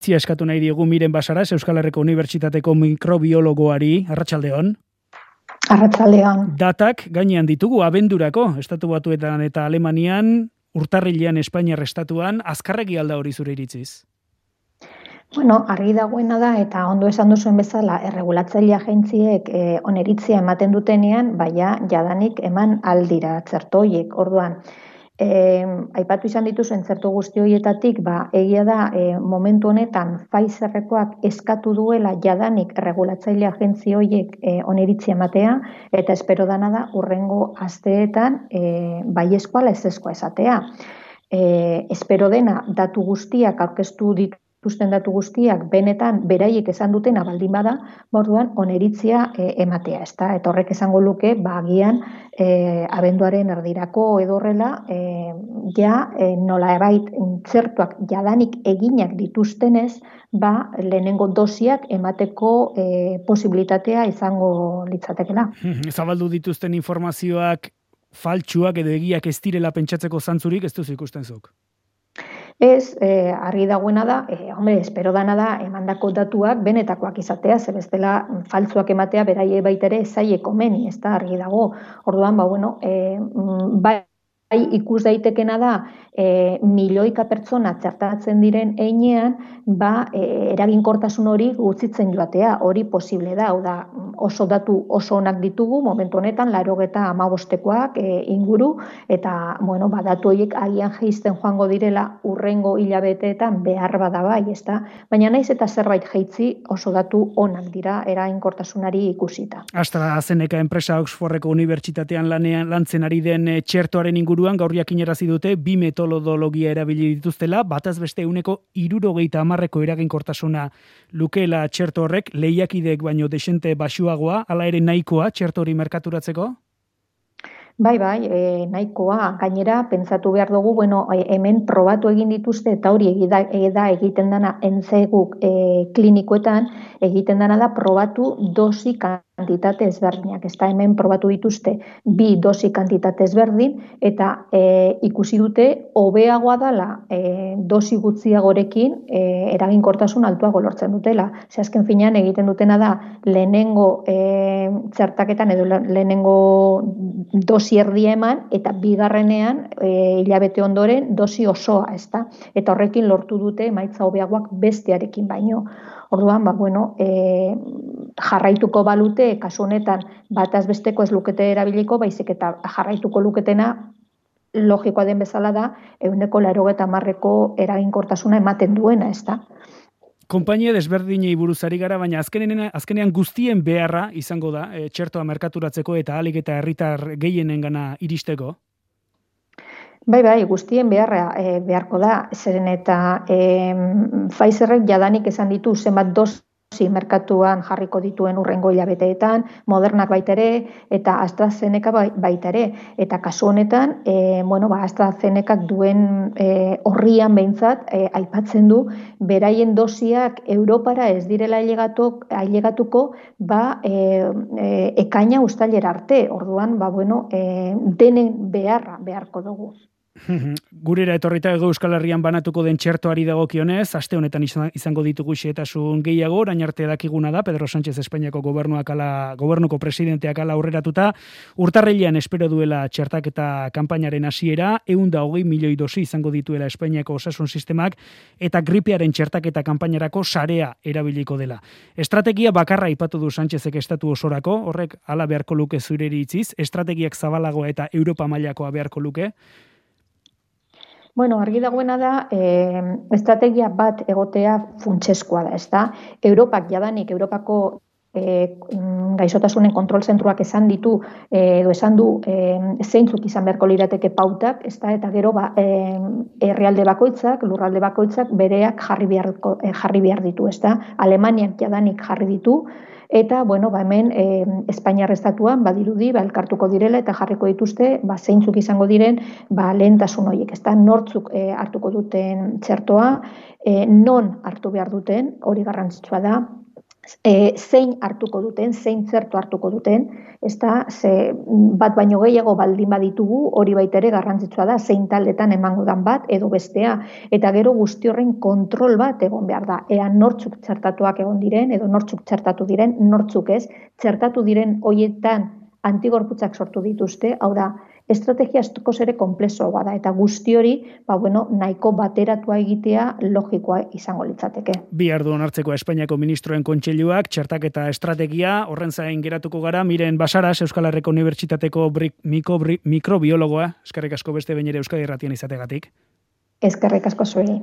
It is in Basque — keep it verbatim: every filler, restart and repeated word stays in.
Zia eskatu nahi diegu Miren Basaras, Euskal Herriko Unibertsitateko mikrobiologoari, arratsaldeon. Arratsaldeon. Datak gainean ditugu abendurako, Estatu Batuetan eta Alemanian, urtarrilean Espainiar estatuan, azkarregi alda hori zure iritziz? Bueno, argi dagoena da, eta ondo esan duzuen bezala, erregulatzaile agentziek eh, oneritzia ematen dutenean, baina jadanik eman aldira txerto horiek. Orduan, eh, aipatu izan dituzuen txerto guzti horietatik, ba, egia da, eh, momentu honetan Pfizerrekoak eskatu duela jadanik erregulatzaile agentzi horiek eh, oneritzia ematea, eta espero dana da, urrengo asteetan eh, baiezkoa ala ezezkoa esatea. Eh, espero dena datu guztiak aurkeztu ditu Ikusten datu guztiak benetan beraiek esan dutena baldin bada, orduan oneritzia e, ematea, ezta? Eta horrek esango luke, ba agian e, abenduaren erdirako edo horrela, e, ja e, nolabait txertuak jadanik eginak dituztenez, ba lehenengo dosiak emateko e, posibilitatea izango litzatekeela. Zabaldu dituzten informazioak faltsuak edo egiak ez direla pentsatzeko zantzurik ez duzu ikusten zuk? Ez, eh, argi dagoena da, eh, hombre, espero dana da, emandako datuak benetakoak izatea, ze bestela faltsuak ematea beraie baitere zaie komeni, ez da, argi dago. Orduan, ba, bueno, eh, bai, ikus daitekena da, e, milioika pertsona txertatzen diren einean, ba, e, eraginkortasun hori gutxitzen joatea, hori posible da, hau da, oso datu oso onak ditugu, momentu honetan, larogeta amabostekoak e, inguru, eta, bueno, ba, datu horiek agian jeizten joango direla urrengo hilabeteetan behar bada bai, ez da? Baina naiz eta zerbait jeitzi oso datu onak dira eraginkortasunari ikusita. AstraZeneca enpresa Oxfordeko unibertsitatean lanean lantzen ari den txertoaren inguruan gaur jakinarazi dute bi metodologia erabili dituztela, bataz beste ehuneko hirurogeita hamarreko eraginkortasuna lukeela txerto horrek, lehiakideek baino desente baxuagoa, hala ere nahikoa txerto hori merkaturatzeko? Bai, bai, e, nahikoa. Gainera, pentsatu behar dugu, bueno, hemen probatu egin dituzte, eta hori egida, egida egiten dana entzeguk e, klinikoetan, egiten dana da probatu dosi kantitate ezberdinak. Ez da, hemen probatu dituzte bi dosi kantitate ezberdin, eta e, ikusi dute hobeagoa dala e, dosi gutxiagorekin e, eraginkortasun altuago lortzen dutela. Ze azken finean egiten dutena da lehenengo e, txertaketan edo lehenengo dosi erdia eman, eta bigarrenean e, hilabete ondoren dosi osoa, ezta? Eta horrekin lortu dute emaitza hobeagoak bestearekin baino. Orduan, ba, bueno, e, jarraituko balute, kasu honetan bataz besteko ez lukete erabiliko, baizik eta jarraituko luketena logikoa den bezala da, ehuneko laurogeita hamarreko eraginkortasuna ematen duena, ezta? Konpainia desberdinei buruz ari gara, baina azkenean, azkenean guztien beharra izango da, e, txertoa merkaturatzeko eta ahalik eta herritar gehienengana iristeko? Bai, bai, guztien beharra e, beharko da, zeren eta e, Pfizerrek jadanik esan ditu zenbat dosi merkatuan jarriko dituen urrengo hilabeteetan, Modernak baita ere, eta AstraZeneca baita ere. Eta kasu honetan, e, bueno, ba, AstraZenecak duen e, horrian behintzat, e, aipatzen du, beraien dosiak Europara ez direla ailegatuko, ba, e, e, ekaina uztailera arte. Orduan, ba, bueno, e, denen beharra beharko dugu. Gurera etorrita Hego Euskal Herrian banatuko den txertoari dagokionez, aste honetan izango ditugu xehetasun gehiago, orain arte dakiguna da, Pedro Sánchez Espainiako gobernuak ala, gobernuko presidenteak ala aurreratuta, urtarrilean espero duela txertaketa kanpainaren hasiera, ehun eta hogei milioi dosi izango dituela Espainiako osasun sistemak, eta gripearen txertaketa kanpainarako sarea erabiliko dela. Estrategia bakarra aipatu du Sánchezek estatu osorako, horrek hala beharko luke zure iritziz, estrategiak zabalagoa eta Europa mailakoa beharko luke? Bueno, argi dagoena da, eh, estrategia bat egotea funtsezkoa da, ezta? Europak jadanik, Europako eh, gaixotasunen kontrol zentruak esan ditu, eh, edo esan du eh, zeintzuk izan beharko lirateke pautak, ezta? Eta gero ba, eh, herrialde bakoitzak, lurralde bakoitzak bereak jarri behar, eh, jarri behar ditu, ezta? Alemaniak jadanik jarri ditu, eta, bueno, ba, hemen e, Espainiar estatuan badirudi ba, elkartuko direla eta jarriko dituzte ba, zeintzuk izango diren ba, lehentasun horiek. Ez da, nortzuk e, hartuko duten txertoa, e, non hartu behar duten, hori garrantzitsua da, E, zein hartuko duten, zein zertu hartuko duten, ezta ze bat baino gehiago baldin baditugu, hori baita ere garrantzitsua da, zein taldetan emango dan bat edo bestea, eta gero guzti horren kontrol bat egon behar da. Ea nortzuk txertatuak egon diren, edo nortzuk txertatu diren, nortzuk ez, txertatu diren hoietan antigorputzak sortu dituzte, hau da, estrategia askoz ere konplexuagoa da, eta guzti hori, ba, bueno, nahiko bateratua egitea logikoa izango litzateke. Bi ardu onartzeko Espainiako ministroen kontseiluak txertaketa estrategia, horren zain geratuko gara, Miren Basaras, Euskal Herriko Unibertsitateko mikrobiologoa, eskerrik asko beste behin ere Euskadi Irratian izategatik. Eskerrik asko zuei.